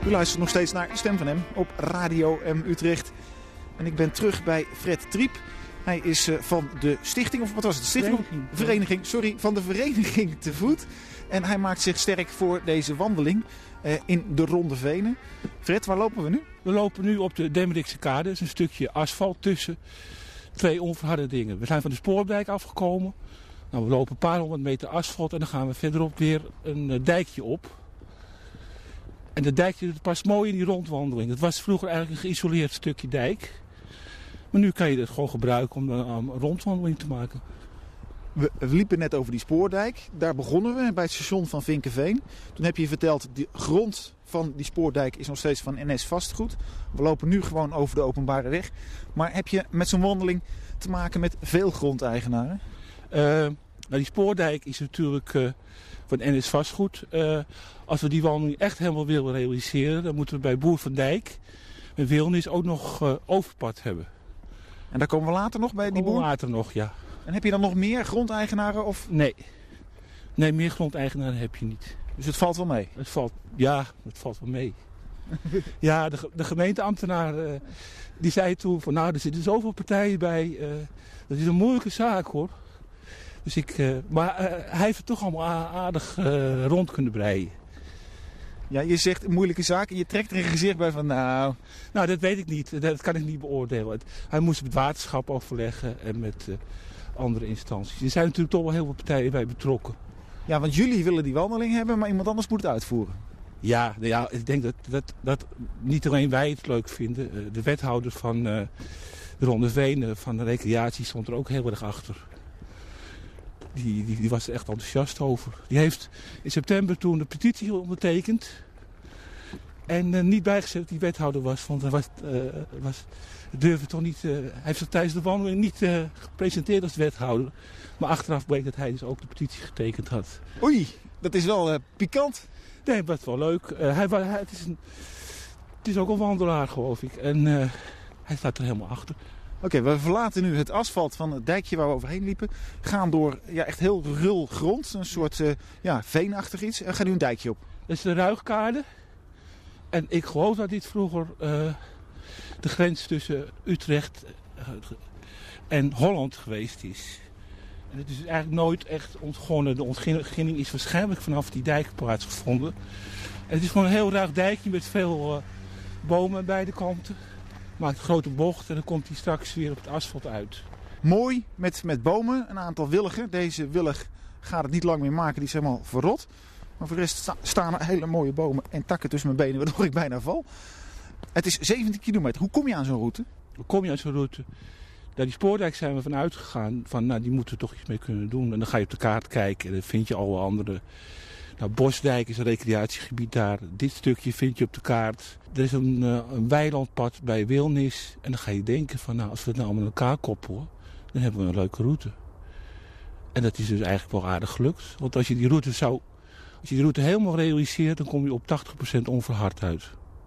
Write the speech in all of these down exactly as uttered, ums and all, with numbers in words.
U luistert nog steeds naar Stem van Hem op Radio M Utrecht. En ik ben terug bij Fred Triep. Hij is uh, van de stichting, of wat was het? De stichting? Vereniging. Vereniging, sorry, van de Vereniging Te Voet. En hij maakt zich sterk voor deze wandeling uh, in de Ronde Venen. Fred, waar lopen we nu? We lopen nu op de Demmerikse kade. Dat is een stukje asfalt tussen twee onverharde dingen. We zijn van de spoordijk afgekomen. Nou, we lopen een paar honderd meter asfalt en dan gaan we verderop weer een uh, dijkje op. En dat dijkje past mooi in die rondwandeling. Dat was vroeger eigenlijk een geïsoleerd stukje dijk. Maar nu kan je het gewoon gebruiken om een rondwandeling te maken. We, we liepen net over die spoordijk. Daar begonnen we bij het station van Vinkeveen. Toen heb je verteld, de grond van die spoordijk is nog steeds van N S Vastgoed. We lopen nu gewoon over de openbare weg. Maar heb je met zo'n wandeling te maken met veel grondeigenaren? Uh, nou, die spoordijk is natuurlijk uh, van N S Vastgoed. Uh, als we die wandeling echt helemaal willen realiseren, dan moeten we bij Boer van Dijk en Wilnis ook nog uh, overpad hebben. En daar komen we later nog bij die boer? Later nog, ja. En heb je dan nog meer grondeigenaren? Of? Nee. Nee, meer grondeigenaren heb je niet. Dus het valt wel mee? Het valt, ja, het valt wel mee. Ja, de, de gemeenteambtenaar uh, die zei toen van nou, er zitten zoveel partijen bij. Uh, dat is een moeilijke zaak hoor. Dus ik, uh, maar uh, hij heeft het toch allemaal aardig uh, rond kunnen breien. Ja, je zegt een moeilijke zaak en je trekt er een gezicht bij van nou... Nou, dat weet ik niet. Dat kan ik niet beoordelen. Hij moest met het waterschap overleggen en met uh, andere instanties. Er zijn natuurlijk toch wel heel veel partijen bij betrokken. Ja, want jullie willen die wandeling hebben, maar iemand anders moet het uitvoeren. Ja, ja ik denk dat, dat, dat niet alleen wij het leuk vinden. De wethouder van uh, de Ronde Venen, van de recreatie, stond er ook heel erg achter. Die, die, die was er echt enthousiast over. Die heeft in september toen de petitie ondertekend. En uh, niet bijgezet dat die wethouder was. Want hij was, uh, was, durfde toch niet, uh, hij heeft zich tijdens de wandeling niet uh, gepresenteerd als wethouder. Maar achteraf bleek dat hij dus ook de petitie getekend had. Oei, dat is wel uh, pikant. Nee, maar het was wel leuk. Uh, hij, hij, het, is een, het is ook een wandelaar, geloof ik. En uh, hij staat er helemaal achter. Oké, okay, we verlaten nu het asfalt van het dijkje waar we overheen liepen. Gaan door ja, echt heel rul grond. Een soort uh, ja, veenachtig iets. En gaan nu een dijkje op. Dat is de Ruigkade. En ik geloof dat dit vroeger uh, de grens tussen Utrecht uh, en Holland geweest is. En het is eigenlijk nooit echt ontgonnen. De ontginning is waarschijnlijk vanaf die dijk plaatsgevonden. En het is gewoon een heel ruig dijkje met veel uh, bomen aan beide kanten. Maakt een grote bocht en dan komt hij straks weer op het asfalt uit. Mooi, met, met bomen, een aantal willigen. Deze willig gaat het niet lang meer maken, die is helemaal verrot. Maar voor de rest sta, staan er hele mooie bomen en takken tussen mijn benen, waardoor ik bijna val. Het is zeventien kilometer. Hoe kom je aan zo'n route? Hoe kom je aan zo'n route? Naar die spoordijk zijn we vanuit gegaan. Van, nou, die moeten we toch iets mee kunnen doen. En dan ga je op de kaart kijken en dan vind je alle andere. Nou, Bosdijk is een recreatiegebied daar. Dit stukje vind je op de kaart. Er is een, uh, een weilandpad bij Wilnis. En dan ga je denken van, nou, als we het nou allemaal aan elkaar koppelen, dan hebben we een leuke route. En dat is dus eigenlijk wel aardig gelukt. Want als je die route zou, als je die route helemaal realiseert, dan kom je op tachtig procent onverhard uit.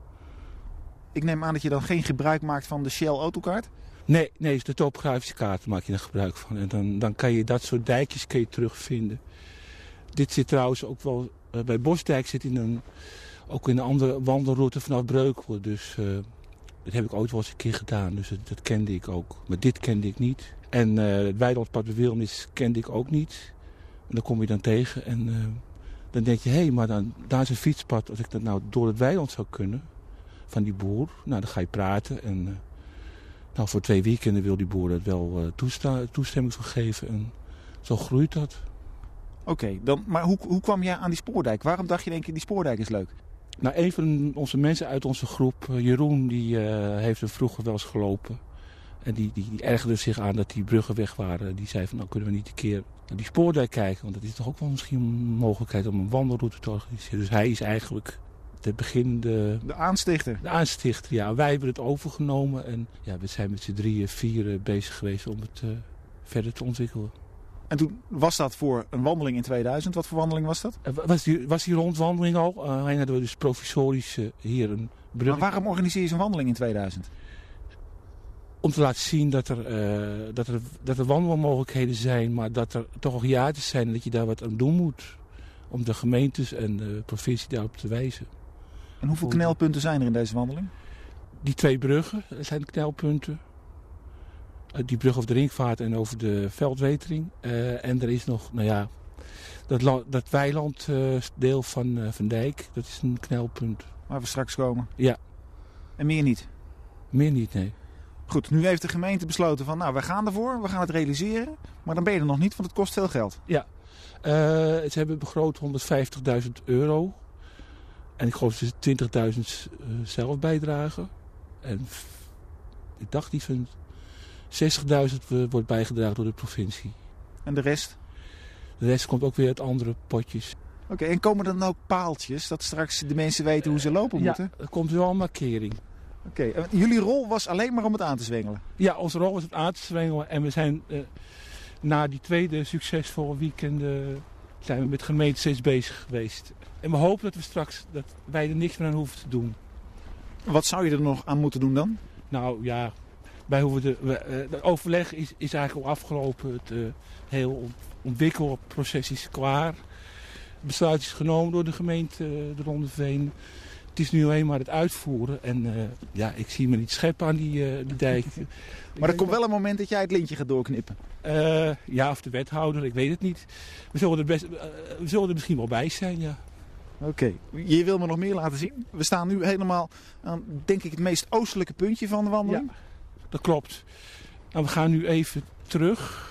Ik neem aan dat je dan geen gebruik maakt van de Shell autokaart? Nee, nee, de topografische kaart maak je er gebruik van. En dan, dan kan je dat soort dijkjes kun je terugvinden. Dit zit trouwens ook wel, uh, bij Bosdijk zit in een, ook in een andere wandelroute vanaf Breukelen. Dus uh, dat heb ik ooit wel eens een keer gedaan, dus dat, dat kende ik ook. Maar dit kende ik niet. En uh, het weilandpad bij Wilnis kende ik ook niet. En dan kom je dan tegen en uh, dan denk je, hé, hey, maar dan, daar is een fietspad. Als ik dat nou door het weiland zou kunnen, van die boer, nou dan ga je praten. En uh, nou, voor twee weekenden wil die boer dat wel uh, toesta- toestemming voor geven. En zo groeit dat. Oké, okay, maar hoe, hoe kwam jij aan die spoordijk? Waarom dacht je denk je die spoordijk is leuk? Nou, een van onze mensen uit onze groep, Jeroen, die uh, heeft er vroeger wel eens gelopen. En die, die, die ergerde zich aan dat die bruggen weg waren. Die zei van, nou kunnen we niet een keer naar die spoordijk kijken. Want dat is toch ook wel misschien een mogelijkheid om een wandelroute te organiseren. Dus hij is eigenlijk de begin de... De aanstichter. De aanstichter, ja. Wij hebben het overgenomen. En ja, we zijn met z'n drieën, vieren bezig geweest om het uh, verder te ontwikkelen. En toen was dat voor een wandeling in tweeduizend. Wat voor wandeling was dat? Was die, was die rondwandeling al? Uh, Alleen hadden we dus provisorisch uh, hier een brug. Maar waarom organiseer je zo'n wandeling in tweeduizend? Om te laten zien dat er, uh, dat, er, dat er wandelmogelijkheden zijn, maar dat er toch al hiaten zijn en dat je daar wat aan doen moet. Om de gemeentes en de provincie daarop te wijzen. En hoeveel knelpunten zijn er in deze wandeling? Die twee bruggen zijn de knelpunten. Uh, die brug over de Ringvaart en over de Veldwetering. Uh, en er is nog, nou ja, dat, la- dat weilanddeel uh, van uh, Van Dijk, dat is een knelpunt. Waar we straks komen? Ja. En meer niet? Meer niet, nee. Goed, nu heeft de gemeente besloten van, nou, we gaan ervoor, we gaan het realiseren. Maar dan ben je er nog niet, want het kost veel geld. Ja. Uh, ze hebben begroot honderdvijftigduizend euro. En ik geloof dat ze twintigduizend uh, zelf bijdragen. En ik dacht iets van zestigduizend wordt bijgedragen door de provincie. En de rest? De rest komt ook weer uit andere potjes. Oké, okay, en komen er dan ook paaltjes, dat straks de mensen weten hoe ze lopen moeten? Ja, er komt wel een markering. Oké, okay, jullie rol was alleen maar om het aan te zwengelen? Ja, onze rol was het aan te zwengelen. En we zijn uh, na die tweede succesvolle weekend uh, zijn we met gemeente steeds bezig geweest. En we hopen dat we straks, dat wij er niks meer aan hoeven te doen. Wat zou je er nog aan moeten doen dan? Nou ja, wij hoeven de, we, uh, het overleg is, is eigenlijk al afgelopen. Het uh, heel ontwikkelproces is klaar. Het besluit is genomen door de gemeente uh, de Rondeveen. Het is nu alleen maar het uitvoeren. En uh, ja, ik zie me niet scheppen aan die, uh, die dijk. Maar er komt wel een moment dat jij het lintje gaat doorknippen. Uh, ja, of de wethouder, ik weet het niet. We zullen er, best, uh, we zullen er misschien wel bij zijn, ja. Oké, okay. Je wil me nog meer laten zien. We staan nu helemaal aan, denk ik, het meest oostelijke puntje van de wandeling. Ja, dat klopt. Nou, we gaan nu even terug.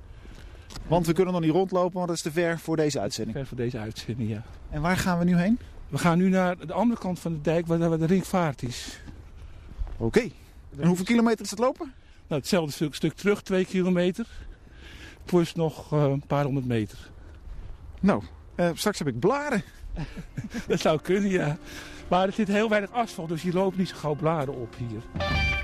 Want we kunnen nog niet rondlopen, want dat is te ver voor deze uitzending. Ver voor deze uitzending, ja. En waar gaan we nu heen? We gaan nu naar de andere kant van de dijk, waar, waar de Ringvaart is. Oké. Okay. En hoeveel kilometer is het lopen? Nou, hetzelfde stuk, stuk terug, twee kilometer. Plus nog uh, een paar honderd meter. Nou, uh, straks heb ik blaren. Dat zou kunnen, ja. Maar er zit heel weinig asfalt, dus je loopt niet zo gauw blaren op hier.